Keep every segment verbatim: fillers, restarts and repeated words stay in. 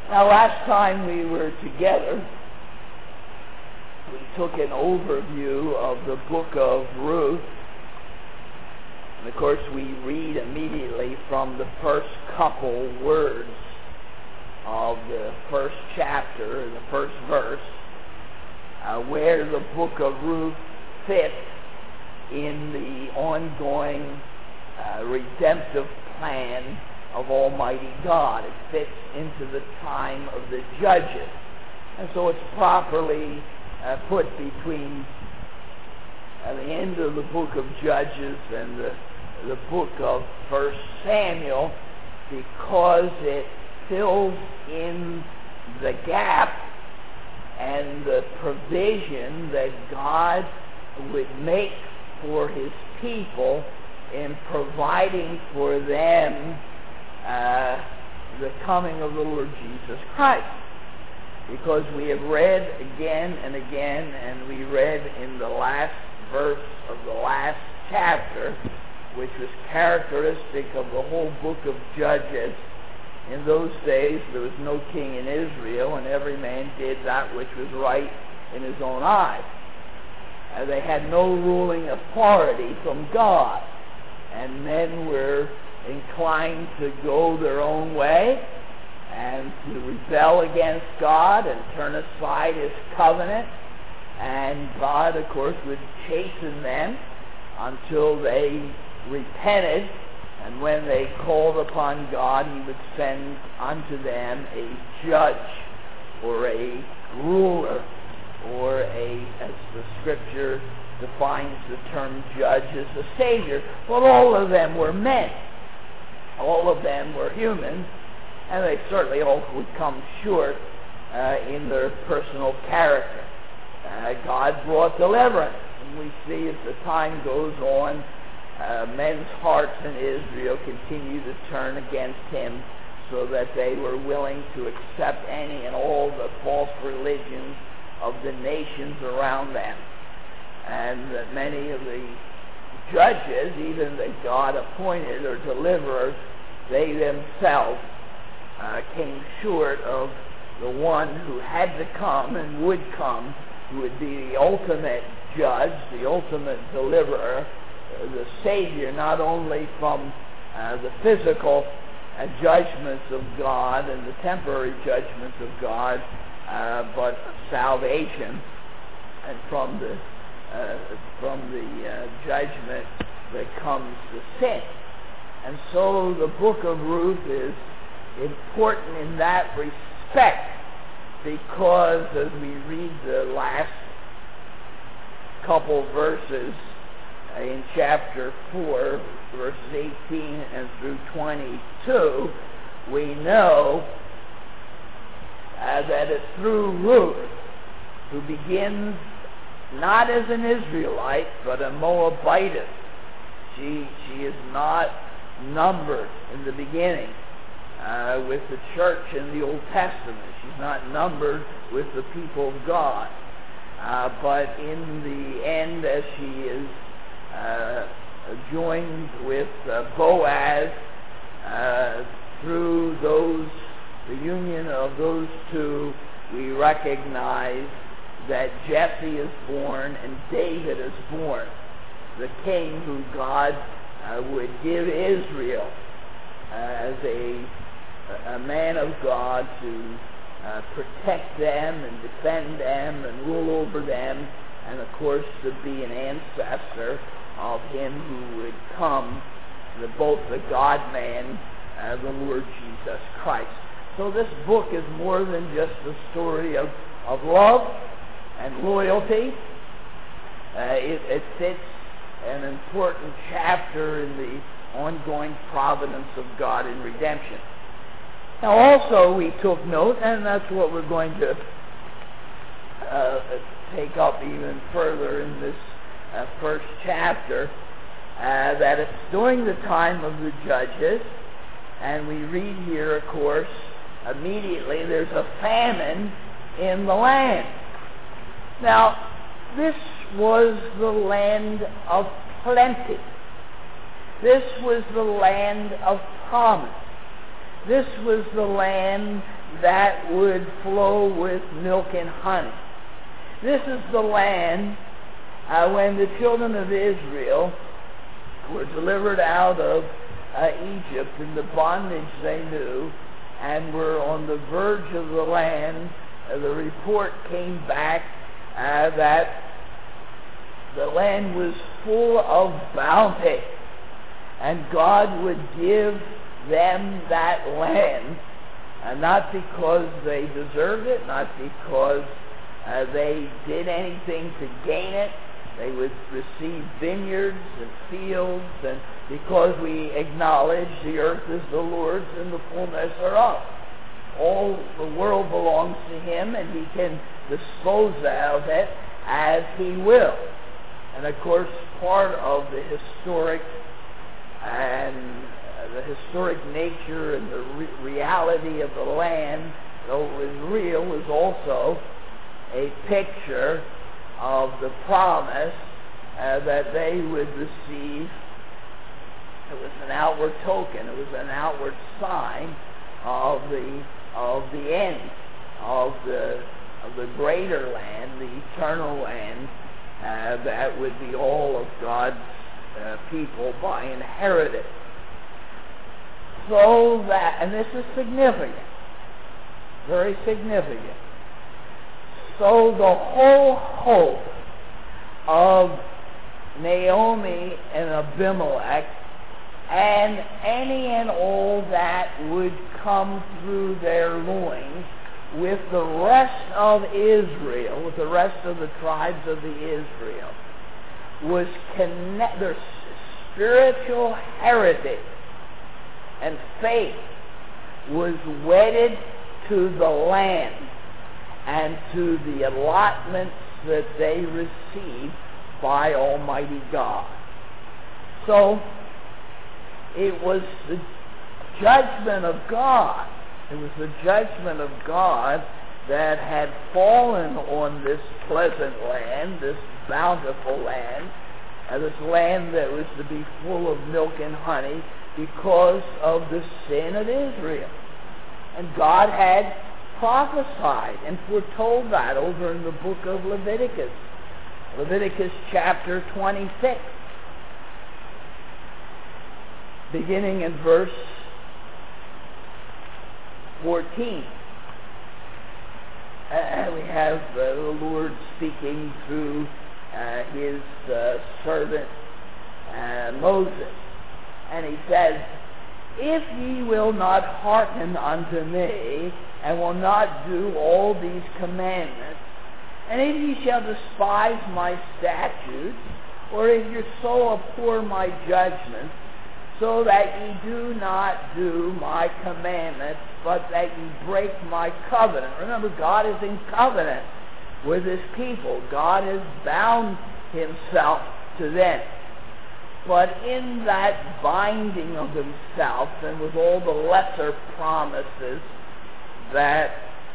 Now, last time we were together, we took an overview of the book of Ruth. And of course, we read immediately from the first couple words of the first chapter, the first verse, uh, where the book of Ruth fits in the ongoing uh, redemptive plan of Almighty God. It fits into the time of the judges. And so it's properly uh, put between uh, the end of the book of Judges and the, the book of First Samuel, because it fills in the gap and the provision that God would make for His people in providing for them uh, the coming of the Lord Jesus Christ. Because we have read again and again, and we read in the last verse of the last chapter, which was characteristic of the whole book of Judges. In those days, there was no king in Israel, and every man did that which was right in his own eyes. Uh, they had no ruling authority from God, and men were inclined to go their own way and to rebel against God and turn aside His covenant. And God, of course, would chasten them until they repented. And when they called upon God, He would send unto them a judge or a ruler or a, as the Scripture defines the term judge, as a savior. But all of them were men. All of them were human, and they certainly all would come short uh, in their personal character. Uh, God brought deliverance, and we see as the time goes on, uh, men's hearts in Israel continue to turn against Him, so that they were willing to accept any and all the false religions of the nations around them. And that many of the judges, even that God appointed or deliverers, they themselves uh, came short of the one who had to come and would come, who would be the ultimate judge, the ultimate deliverer, uh, the Savior, not only from uh, the physical uh, judgments of God and the temporary judgments of God, uh, but salvation, and from the uh, from the uh, judgment that comes to sin. And so the book of Ruth is important in that respect, because as we read the last couple verses in chapter four, verses eighteen and through twenty-two, we know uh, that it's through Ruth, who begins not as an Israelite, but a Moabitess. She, she is not numbered in the beginning uh, with the church in the Old Testament. She's not numbered with the people of God. Uh, but in the end, as she is uh, joined with uh, Boaz, uh, through those, the union of those two, we recognize that Jesse is born and David is born, the king who God uh, would give Israel uh, as a, a man of God to uh, protect them and defend them and rule over them, and of course to be an ancestor of him who would come, the, both the God-man, uh, the Lord Jesus Christ. So this book is more than just a story of, of love and loyalty. Uh, it, it fits an important chapter in the ongoing providence of God in redemption. Now also we took note, and that's what we're going to uh, take up even further in this uh, first chapter, uh, that it's during the time of the judges, and we read here, of course, immediately there's a famine in the land. Now, this was the land of plenty. This was the land of promise. This was the land that would flow with milk and honey. This is the land uh, when the children of Israel were delivered out of uh, Egypt in the bondage they knew and were on the verge of the land. Uh, the report came back uh, that the land was full of bounty, and God would give them that land, uh, not because they deserved it, not because uh, they did anything to gain it. They would receive vineyards and fields, and because we acknowledge the earth is the Lord's and the fullness thereof. All the world belongs to Him, and He can dispose of it as He will. And of course, part of the historic and uh, the historic nature and the re- reality of the land, though it was real, was also a picture of the promise uh, that they would receive. It was an outward token. It was an outward sign of the of the end of the of the greater land, the eternal land uh, that would be all of God's uh, people by inheritance. So that, and this is significant, very significant. So the whole hope of Naomi and Abimelech and any and all that would come through their loins with the rest of Israel, with the rest of the tribes of the Israel, was connect, their spiritual heritage and faith was wedded to the land and to the allotments that they received by Almighty God. So it was the judgment of God. It was the judgment of God that had fallen on this pleasant land, this bountiful land, and this land that was to be full of milk and honey because of the sin of Israel. And God had prophesied and foretold that over in the book of Leviticus. Leviticus chapter twenty-six, beginning in verse fourteen. Uh, we have uh, the Lord speaking through uh, His uh, servant uh, Moses. And He says, "If ye will not hearken unto me, and will not do all these commandments, and if ye shall despise my statutes, or if your soul abhor my judgments, so that ye do not do my commandments, but that ye break my covenant." Remember, God is in covenant with His people. God has bound Himself to them. But in that binding of Himself, and with all the lesser promises that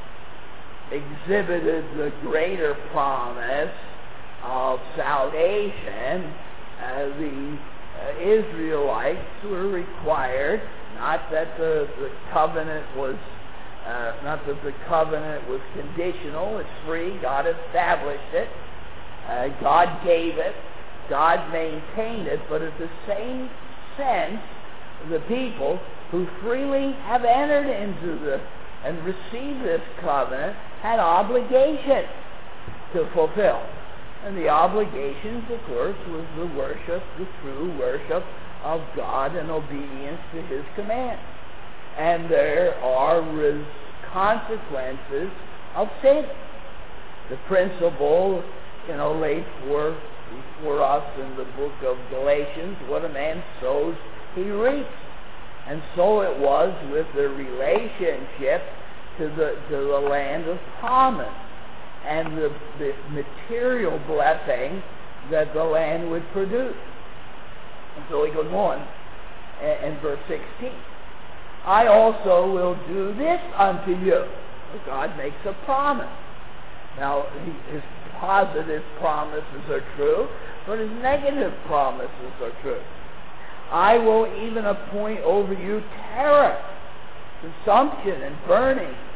exhibited the greater promise of salvation, uh, the uh, Israelites were required, not that the, the covenant was uh, not that the covenant was conditional, it's free, God established it, uh, God gave it, God maintained it, but at the same sense, the people who freely have entered into the and received this covenant had obligations to fulfill. And the obligations, of course, was the worship, the true worship of God and obedience to His commands. And there are res- consequences of sin. The principle, you know, laid for before us in the book of Galatians, what a man sows, he reaps. And so it was with the relationship to the to the land of promise and the, the material blessing that the land would produce. And so he goes on in, in verse sixteen. "I also will do this unto you." God makes a promise. Now, he, his positive promises are true, but his negative promises are true. "I will even appoint over you terror, consumption, and burning,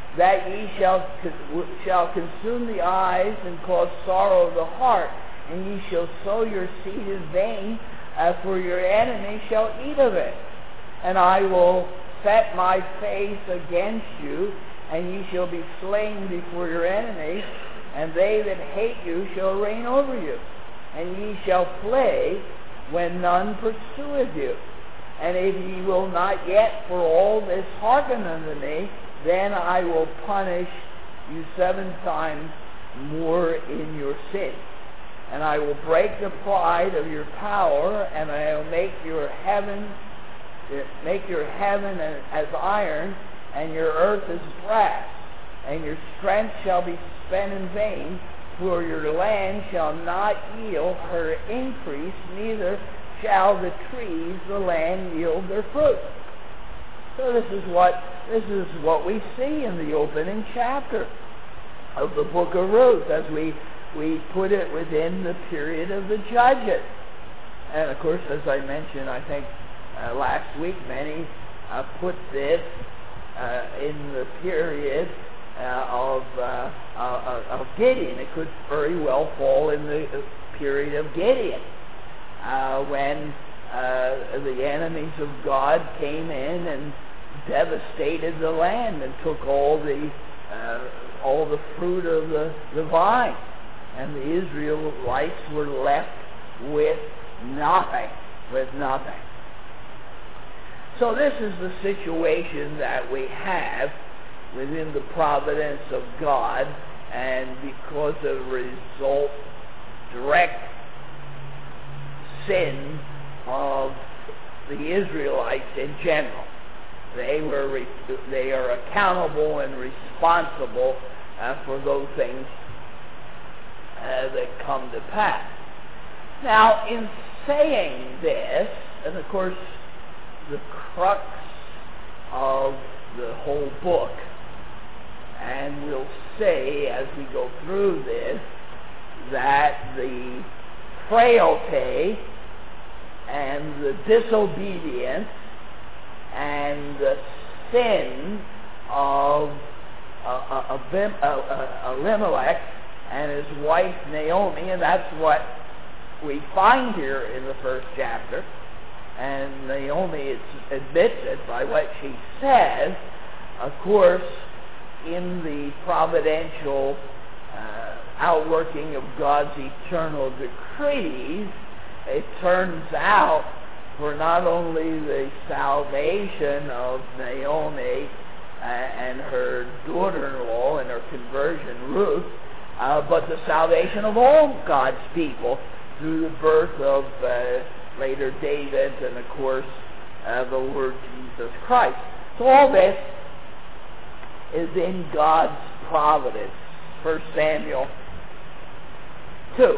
that ye shall, shall consume the eyes and cause sorrow of the heart, and ye shall sow your seed in vain, uh, for your enemy shall eat of it. And I will set my face against you, and ye shall be slain before your enemies, and they that hate you shall reign over you. And ye shall flee when none pursueth you. And if ye will not yet for all this hearken unto me, then I will punish you seven times more in your sin. And I will break the pride of your power, and I will make your heaven make your heaven as iron, and your earth as brass. And your strength shall be spent in vain, for your land shall not yield her increase, neither shall the trees of the land yield their fruit. So this is what this is what we see in the opening chapter of the book of Ruth, as we we put it within the period of the Judges. And of course, as I mentioned, I think uh, last week, many uh, put this uh, in the period uh, of uh, uh, of Gideon. It could very well fall in the period of Gideon, uh, when uh, the enemies of God came in and devastated the land and took all the uh, all the fruit of the, the vine, and the Israelites were left with nothing, with nothing. So this is the situation that we have within the providence of God, and because of result, direct sin of the Israelites in general. They were re- they are accountable and responsible uh, for those things uh, that come to pass. Now, in saying this, and of course, the crux of the whole book, and we'll say as we go through this, that the frailty and the disobedience and the sin of uh, uh, Abim, uh, uh, Elimelech and his wife Naomi, and that's what we find here in the first chapter. And Naomi admits it by what she says. Of course, in the providential uh, outworking of God's eternal decrees, it turns out for not only the salvation of Naomi uh, and her daughter-in-law and her conversion, Ruth, uh, but the salvation of all God's people through the birth of uh, later David and, of course, uh, the Lord Jesus Christ. So all this is in God's providence. First Samuel two.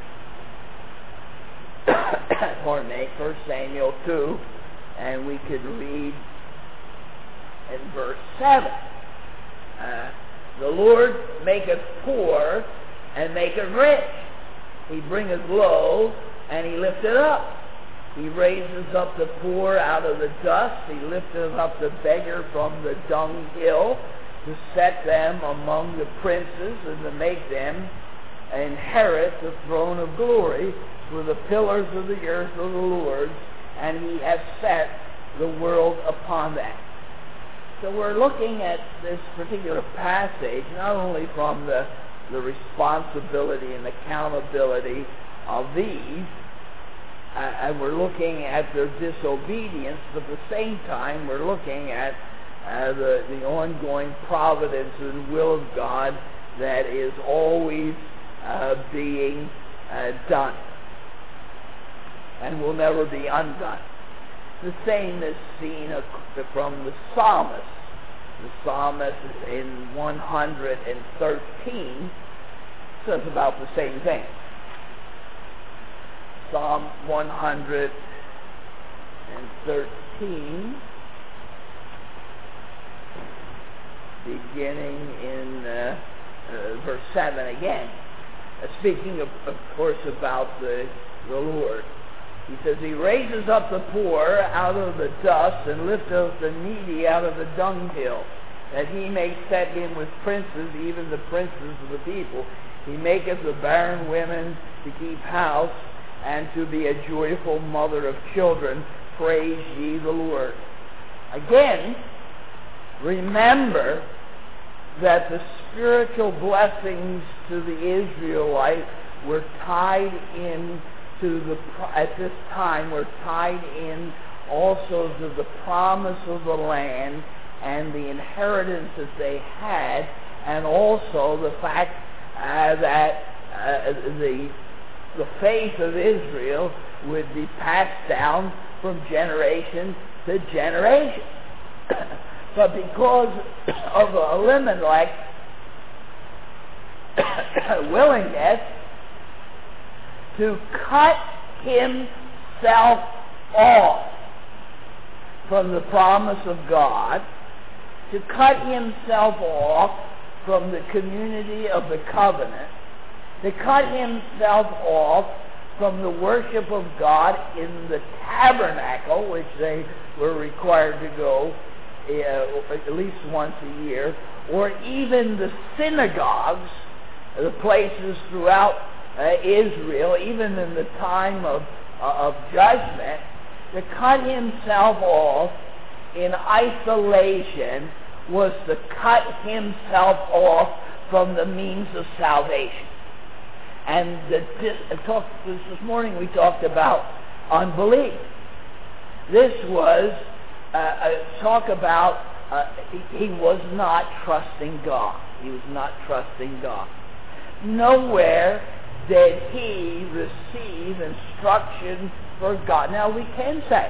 Pardon me, First Samuel two, and we could read in verse seven. Uh, the Lord maketh poor and maketh rich. He bringeth low and he lifteth up. He raises up the poor out of the dust. He lifteth up the beggar from the dunghill, to set them among the princes and to make them inherit the throne of glory. For the pillars of the earth are the Lord's, and he has set the world upon them. So we're looking at this particular passage not only from the, the responsibility and accountability of these, uh, and we're looking at their disobedience, but at the same time we're looking at uh, the, the ongoing providence and will of God that is always uh, being uh, done and will never be undone. The same is seen from the psalmist. The psalmist in one hundred thirteen says about the same thing. Psalm one hundred thirteen, beginning in uh, uh, verse seven again, uh, speaking of, of course about the, the Lord. He says, he raises up the poor out of the dust and lifteth the needy out of the dunghill, that he may set him with princes, even the princes of the people. He maketh the barren women to keep house, and to be a joyful mother of children. Praise ye the Lord. Again, remember that the spiritual blessings to the Israelites were tied in to the, at this time, were tied in also to the promise of the land and the inheritance that they had, and also the fact uh, that uh, the the faith of Israel would be passed down from generation to generation. But because of Elimelech's willingness to cut himself off from the promise of God, to cut himself off from the community of the covenant, to cut himself off from the worship of God in the tabernacle, which they were required to go uh, at least once a year, or even the synagogues, the places throughout uh, Israel, even in the time of, uh, of judgment, to cut himself off in isolation was to cut himself off from the means of salvation. And the, this, talk, this, this morning we talked about unbelief. This was uh, a talk about uh, he, he was not trusting God. He was not trusting God. Nowhere did he receive instruction for God. Now we can say,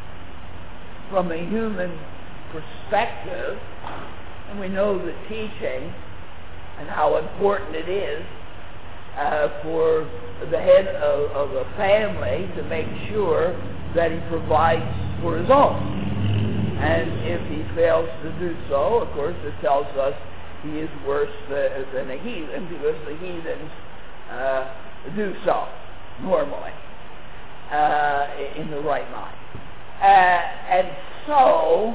from a human perspective, and we know the teaching and how important it is uh, for the head of, of a family to make sure that he provides for his own. And if he fails to do so, of course, it tells us he is worse uh, than a heathen, because the heathens uh, do so normally uh, in the right mind. Uh, and so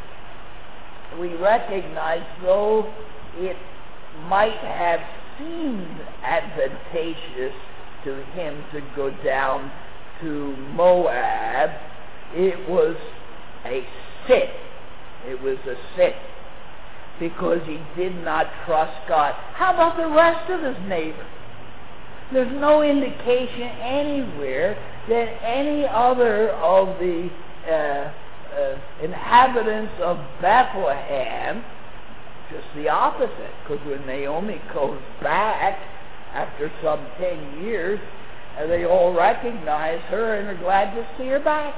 we recognize, though it might have seemed advantageous to him to go down to Moab, it was a sin. It was a sin because he did not trust God. How about the rest of his neighbors? There's no indication anywhere that any other of the uh, uh, inhabitants of Bethlehem, just the opposite, because when Naomi goes back after some ten years, uh, they all recognize her and are glad to see her back.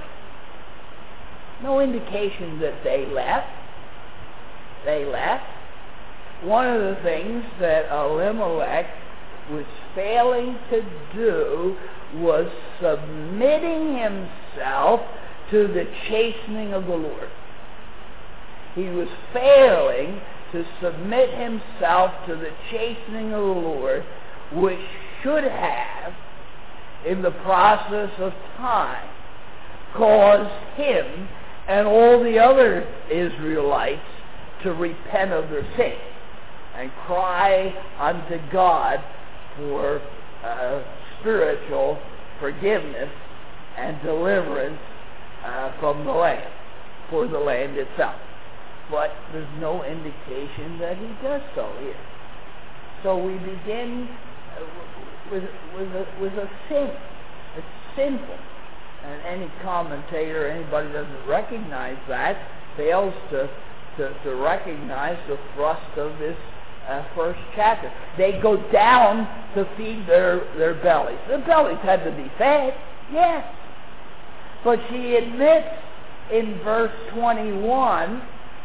No indication that they left. They left. One of the things that Elimelech was failing to do was submitting himself to the chastening of the Lord. He was failing to submit himself to the chastening of the Lord, which should have, in the process of time, caused him and all the other Israelites to repent of their sin and cry unto God for uh, spiritual forgiveness and deliverance uh, from the land, for the land itself. But there's no indication that he does so here. So we begin with, with, a, with a sin. It's sinful. And any commentator, anybody who doesn't recognize that, fails to, to, to recognize the thrust of this uh, first chapter. They go down to feed their, their bellies. Their bellies had to be fed, yes. But she admits in verse twenty-one,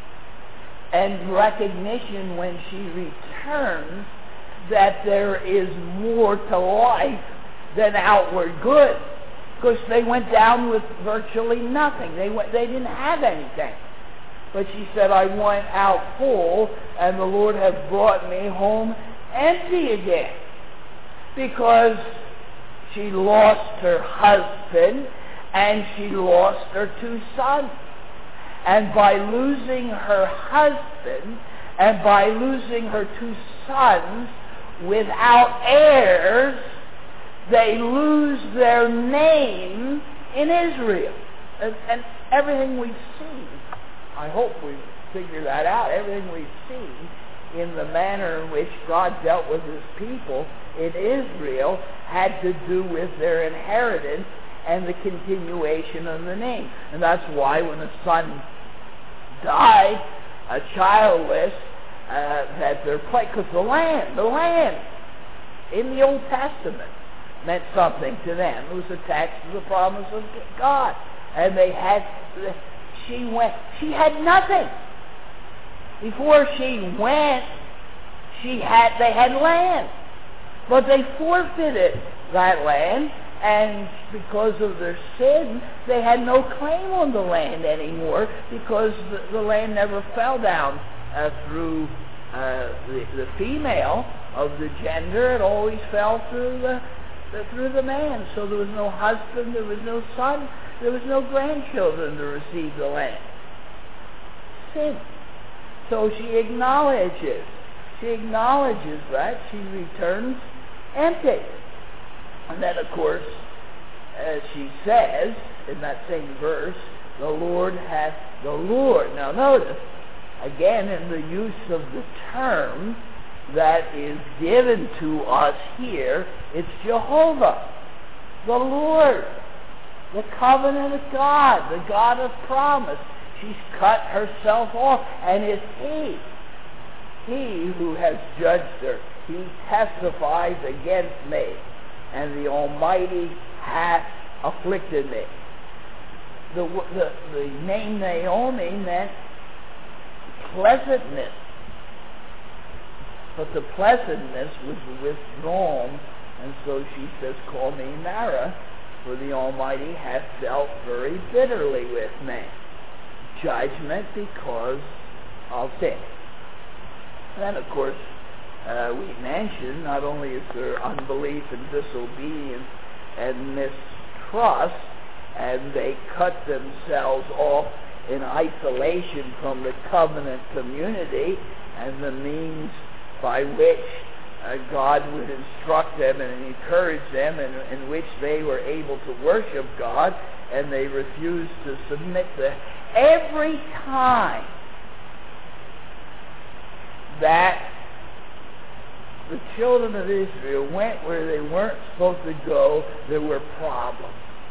and recognition when she returns, that there is more to life than outward good. Because they went down with virtually nothing. They went, they didn't have anything. But she said, I went out full, and the Lord has brought me home empty again. Because she lost her husband, and she lost her two sons. and by losing her husband, and by losing her two sons without heirs, they lose their name in Israel. And, and everything we've seen, I hope we've figured that out, everything we've seen in the manner in which God dealt with his people in Israel had to do with their inheritance and the continuation of the name. And that's why when a son died, a childless, uh, that their place, because the land, the land in the Old Testament meant something to them. It was attached to the promise of God. And they had, she went, she had nothing. Before she went, she had, they had land. But they forfeited that land, and because of their sin, they had no claim on the land anymore, because the, the land never fell down uh, through uh, the, the female of the gender. It always fell through the, the through the man. So there was no husband, there was no son, there was no grandchildren to receive the land. Sin. So she acknowledges. She acknowledges that. She returns empty. And then, of course, as she says in that same verse, the Lord hath, the Lord. Now notice, again, in the use of the term that is given to us here, it's Jehovah, the Lord, the covenant of God, the God of promise. She's cut herself off, and it's He, He who has judged her. He testifies against me, and the Almighty hath afflicted me. The, the, the name Naomi meant pleasantness, but the pleasantness was withdrawn, and so she says, call me Mara, for the Almighty hath dealt very bitterly with me. Judgment because of sin. And then, of course, uh, we mentioned not only is there unbelief and disobedience and mistrust, and they cut themselves off in isolation from the covenant community and the means by which uh, God would instruct them and encourage them, and in which they were able to worship God, and they refused to submit to every time that the children of Israel went where they weren't supposed to go, there were problems.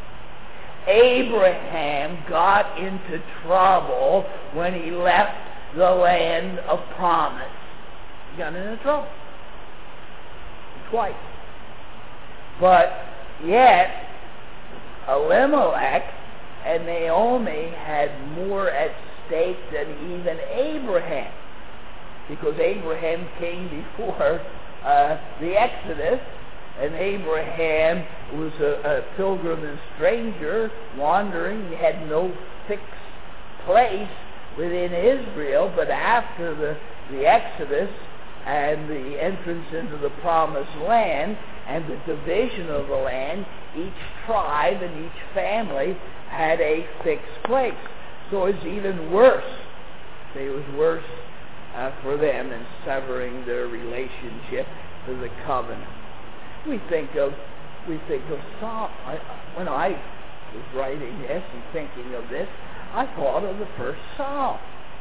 Abraham got into trouble when he left the land of promise. He got into trouble. Twice. But yet, Elimelech and Naomi had more at stake than even Abraham, because Abraham came before uh, the Exodus, and Abraham was a, a pilgrim and stranger wandering. He had no fixed place within Israel, but after the, the Exodus and the entrance into the promised land and the division of the land, each tribe and each family had a fixed place. So it's even worse. It was worse uh, for them in severing their relationship to the covenant. We think of we think of Psalm. I, when I was writing this and thinking of this, I thought of the first Psalm.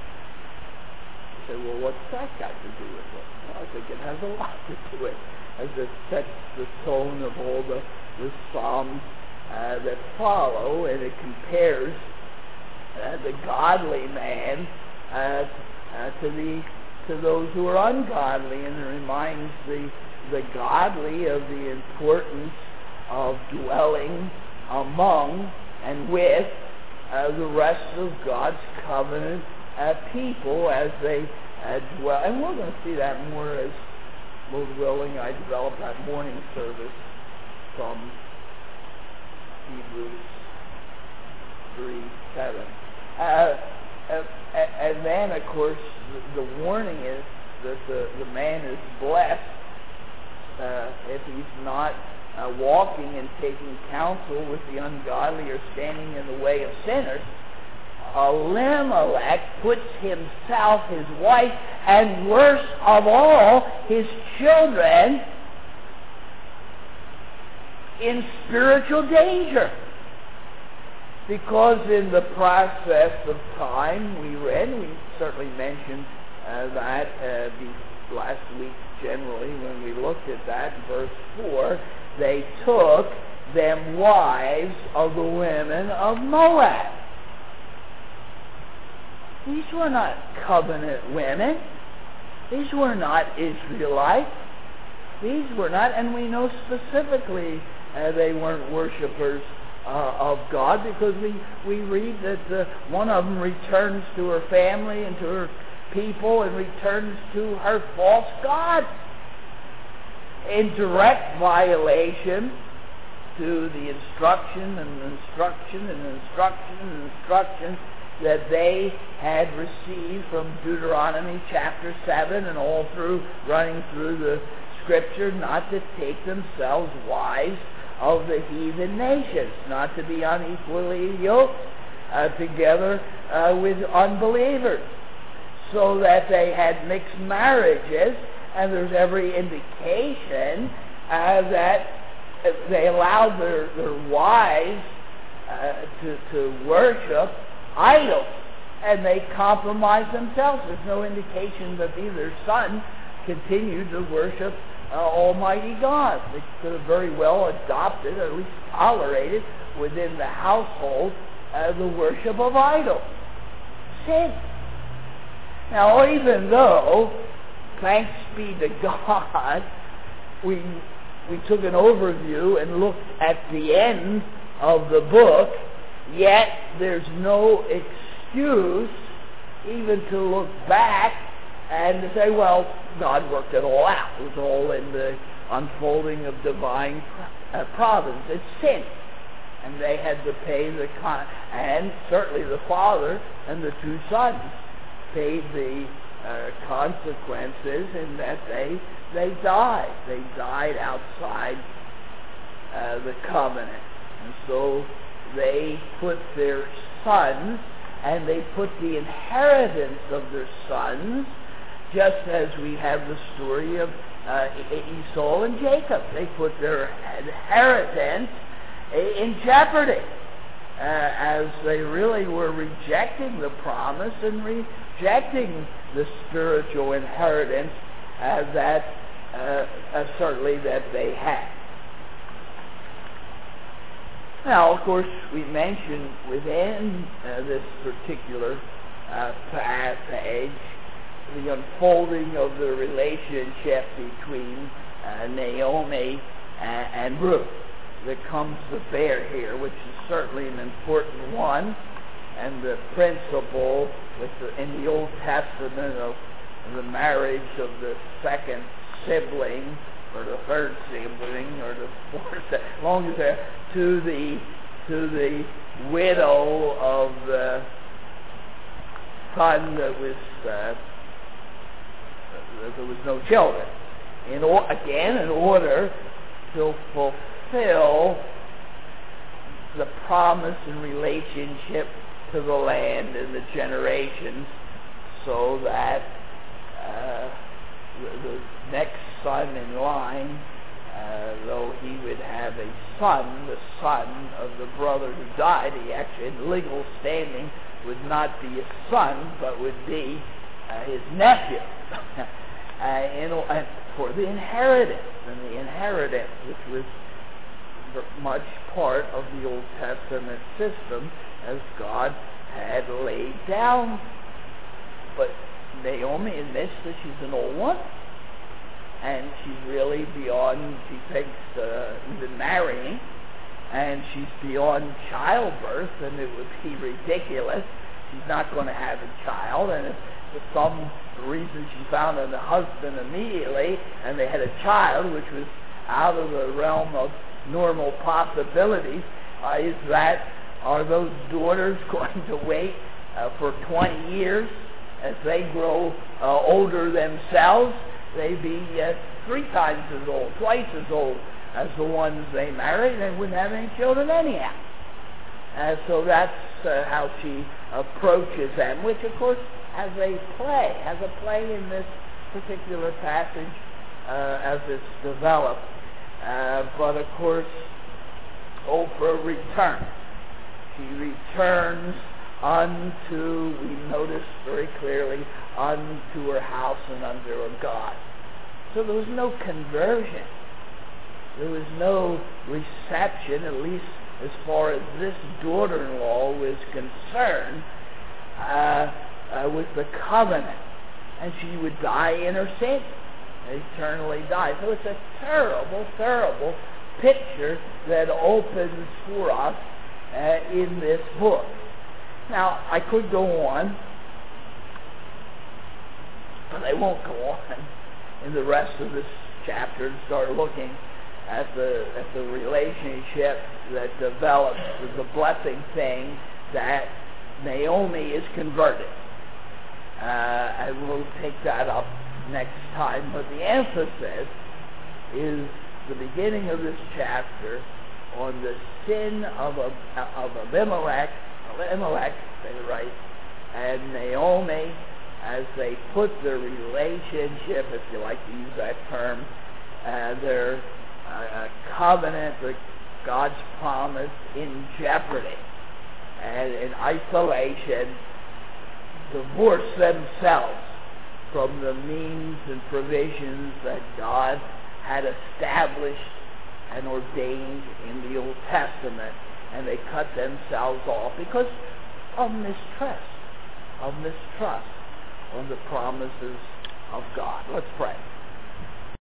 I said, well, what's that got to do with it? Well, I think it has a lot to do with it, as it sets the tone of all the, the Psalms uh, that follow, and it compares uh, the godly man uh, uh, to the to those who are ungodly, and it reminds the the godly of the importance of dwelling among and with uh, the rest of God's covenant uh, people as they uh, dwell. And we're going to see that more as, Lord willing, I develop that morning service from Hebrews three seven. Uh, uh, and then, of course, the, the warning is that the, the man is blessed Uh, if he's not uh, walking and taking counsel with the ungodly or standing in the way of sinners. Elimelech puts himself, his wife, and worst of all, his children in spiritual danger. Because in the process of time, we read, we certainly mentioned uh, that uh, the last week generally when we looked at that in verse four, they took them wives of the women of Moab. These were not covenant women. These were not Israelites. These were not, and we know specifically uh, they weren't worshipers uh, of God, because we, we read that uh, one of them returns to her family and to her people and returns to her false gods in direct violation to the instruction and instruction and instruction and instruction that they had received from Deuteronomy chapter seven and all through, running through the Scripture, not to take themselves wives of the heathen nations, not to be unequally yoked uh, together uh, with unbelievers, so that they had mixed marriages, and there's every indication uh, that they allowed their, their wives uh, to, to worship idols, and they compromised themselves. There's no indication that either son continued to worship uh, Almighty God. They could have very well adopted, or at least tolerated within the household, uh, the worship of idols. Sin. Now, even though, thanks be to God, we we took an overview and looked at the end of the book, yet there's no excuse even to look back and to say, well, God worked it all out. It was all in the unfolding of divine uh, providence. It's sin. And they had to pay the, con- and certainly the father and the two sons paid the uh, consequences in that they they died. They died outside uh, the covenant. And so they put their sons, and they put the inheritance of their sons, just as we have the story of uh, Esau and Jacob. They put their inheritance in jeopardy, uh, as they really were rejecting the promise and rejecting the spiritual inheritance uh, that uh, uh, certainly that they had. Now, of course, we mentioned within uh, this particular uh, passage the unfolding of the relationship between uh, Naomi and, and Ruth that comes to bear here, which is certainly an important one, and the principle with the, in the Old Testament of the marriage of the second sibling, or the third sibling, or the fourth, as long as they're to the to the widow of the son that was uh, there was no children. In or, again, in order to fulfill the promise in relationship to the land and the generations, so that uh, the, the next son in line, uh, though he would have a son, the son of the brother who died, he actually in legal standing would not be a son, but would be uh, his nephew. uh, in, uh, for the inheritance, and the inheritance, which was much part of the Old Testament system as God had laid down. But Naomi admits that she's an old one, and she's really beyond, she thinks, uh, even marrying, and she's beyond childbirth, and it would be ridiculous. She's not going to have a child, and if for some reason she found a husband immediately, and they had a child, which was out of the realm of normal possibilities, uh, is that, are those daughters going to wait uh, for twenty years as they grow uh, older themselves? They'd be uh, three times as old, twice as old as the ones they married, and wouldn't have any children anyhow. Uh, so that's uh, how she approaches them, which of course has a play, has a play in this particular passage uh, as it's developed. Uh, but of course, Oprah returns. She returns unto, we notice very clearly, unto her house and unto her God. So there was no conversion. There was no reception, at least as far as this daughter-in-law was concerned, uh, uh, with the covenant. And she would die in her sin, eternally die. So it's a terrible, terrible picture that opens for us uh, in this book. Now, I could go on, but I won't go on in the rest of this chapter and start looking at the at the relationship that develops, the blessing thing that Naomi is converted. Uh, and we'll take that up next time. But the emphasis is the beginning of this chapter on the sin of, of Abimelech, Abimelech, say it right, and Naomi, as they put their relationship, if you like to use that term, uh, their uh, covenant, their God's promise, in jeopardy and in isolation, divorce themselves from the means and provisions that God had established and ordained in the Old Testament, and they cut themselves off because of mistrust, of mistrust on the promises of God. Let's pray.